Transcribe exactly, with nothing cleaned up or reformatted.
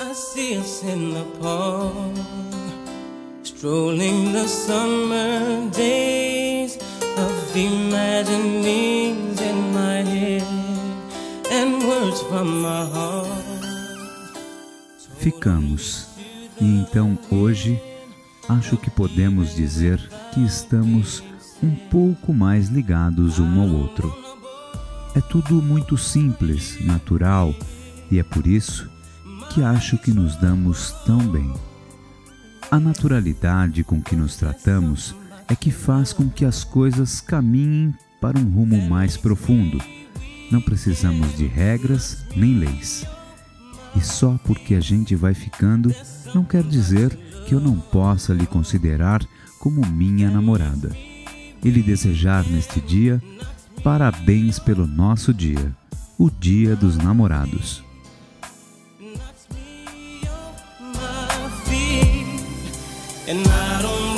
I see us in the park, strolling the summer days of imaginings in my head and words from my heart. Ficamos, e então hoje acho que podemos dizer que estamos um pouco mais ligados um ao outro. É tudo muito simples, natural, e é por isso que acho que nos damos tão bem. A naturalidade com que nos tratamos é que faz com que as coisas caminhem para um rumo mais profundo. Não precisamos de regras nem leis. E só porque a gente vai ficando, não quer dizer que eu não possa lhe considerar como minha namorada. E lhe desejar neste dia, parabéns pelo nosso dia, o Dia dos Namorados. And I don't